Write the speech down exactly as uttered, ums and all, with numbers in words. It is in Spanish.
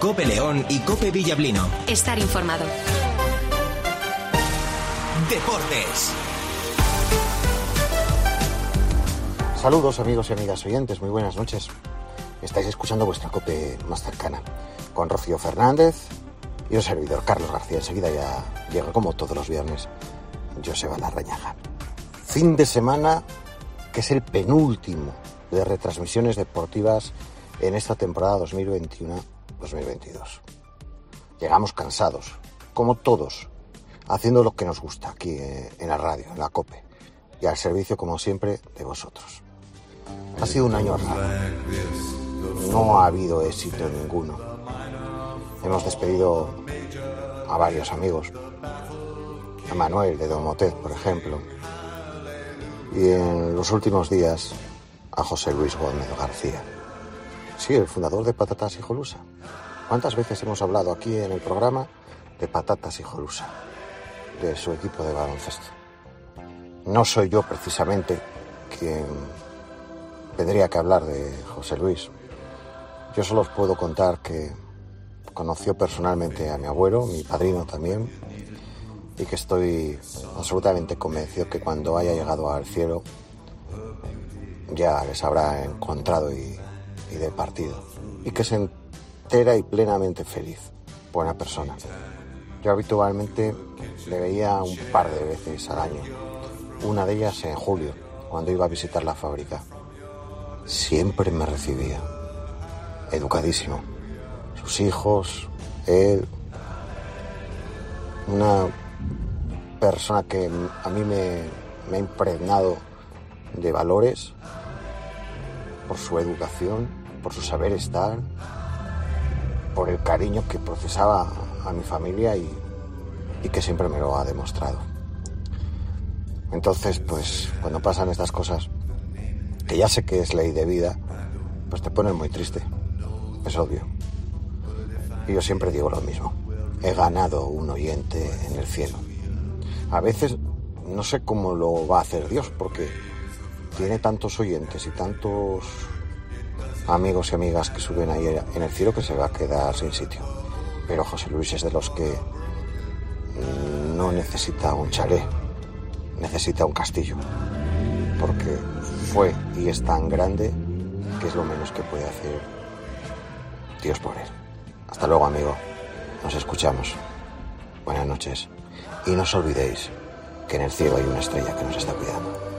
COPE León y COPE Villablino. Estar informado. Deportes. Saludos amigos y amigas oyentes, muy buenas noches. Estáis escuchando vuestra COPE más cercana, con Rocío Fernández y un servidor, Carlos García. Enseguida ya llega, como todos los viernes, Joseba Larrañaga. Fin de semana que es el penúltimo de retransmisiones deportivas en esta temporada dos mil veintiuno dos mil veintidós. Llegamos cansados, como todos, haciendo lo que nos gusta aquí en la radio, en la COPE, y al servicio, como siempre, de vosotros. Ha sido un año raro. No ha habido éxito ninguno. Hemos despedido a varios amigos. A Manuel de Domotet, por ejemplo. Y en los últimos días a José Luis Gómez García. Sí, el fundador de Patatas Hijolusa. ¿Cuántas veces hemos hablado aquí en el programa de Patatas Hijolusa? De su equipo de baloncesto. No soy yo precisamente quien tendría que hablar de José Luis. Yo solo os puedo contar que conoció personalmente a mi abuelo, mi padrino también, y que estoy absolutamente convencido que cuando haya llegado al cielo ya les habrá encontrado y, y departido, y que se entera y plenamente feliz, buena persona. Yo habitualmente le veía un par de veces al año, una de ellas en julio, cuando iba a visitar la fábrica. Siempre me recibía, educadísimo, sus hijos, él, una persona que a mí me, me ha impregnado de valores por su educación, por su saber estar, por el cariño que profesaba a mi familia y, y que siempre me lo ha demostrado. Entonces, pues, cuando pasan estas cosas, que ya sé que es ley de vida, pues te pones muy triste, es obvio. Y yo siempre digo lo mismo, he ganado un oyente en el cielo. A veces no sé cómo lo va a hacer Dios, porque tiene tantos oyentes y tantos amigos y amigas que suben ahí en el cielo que se va a quedar sin sitio. Pero José Luis es de los que no necesita un chalet, necesita un castillo, porque fue y es tan grande que es lo menos que puede hacer Dios por él. Hasta luego, amigo. Nos escuchamos. Buenas noches. Y no os olvidéis que en el cielo hay una estrella que nos está cuidando.